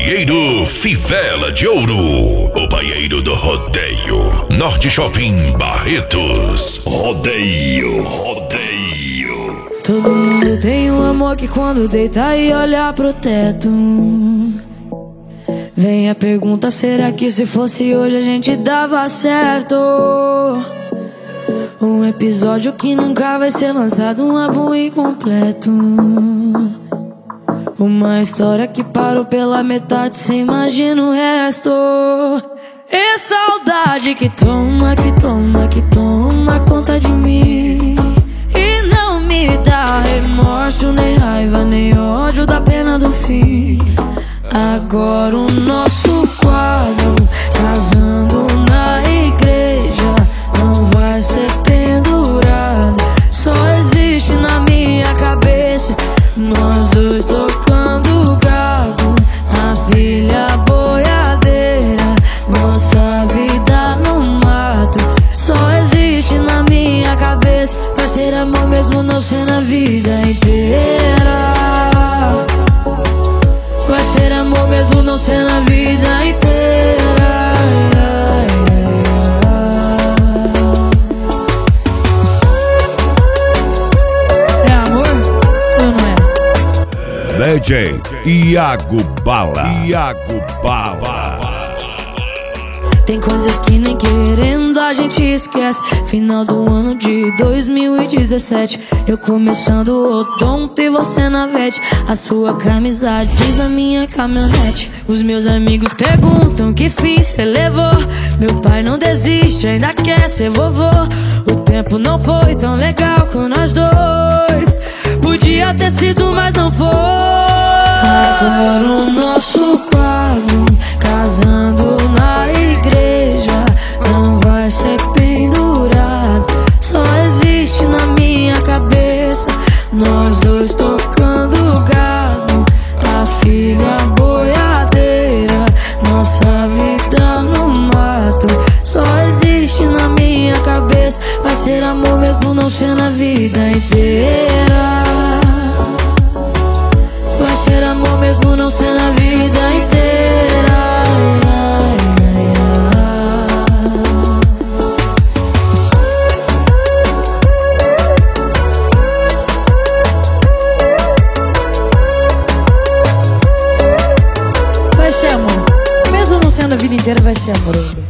Paieiro Fivela de Ouro, o paieiro do rodeio. Norte Shopping Barretos. Rodeio. Todo mundo tem um amor que quando deita e olha pro teto, vem a pergunta, será que se fosse hoje a gente dava certo? Um episódio que nunca vai ser lançado, um álbum incompleto. Uma história que parou pela metade, cê imagina o resto. E saudade que toma conta de mim, e não me dá remorso, nem raiva, nem ódio da pena do fim. Agora o nosso quadro, casando na igreja, não vai ser pendurado, só existe na minha cabeça. Nós dois tocando gado, a filha boiadeira, nossa vida no mato, só existe na minha cabeça. Vai ser amor mesmo não ser na vida inteira. Vai ser amor mesmo não ser na vida inteira. É amor ou não é? DJ Iago Bala. Tem coisas que nem querendo a gente esquece. Final do ano de 2017, eu começando o odonto e você na vete. A sua camisa diz na minha caminhonete. Os meus amigos perguntam que fim cê levou. Meu pai não desiste, ainda quer ser vovô. O tempo não foi tão legal com nós dois, podia ter sido, mas não foi. Agora o nosso quadro, casando na igreja, não vai ser pendurado, só existe na minha cabeça. Nós dois tocando gado, a filha boiadeira, nossa vida no mato, só existe na minha cabeça. Vai ser amor mesmo não ser na vida inteira. Vai ser amor mesmo não ser na vida inteira. Vai ser amor mesmo não sendo a vida inteira, vai ser amor ainda.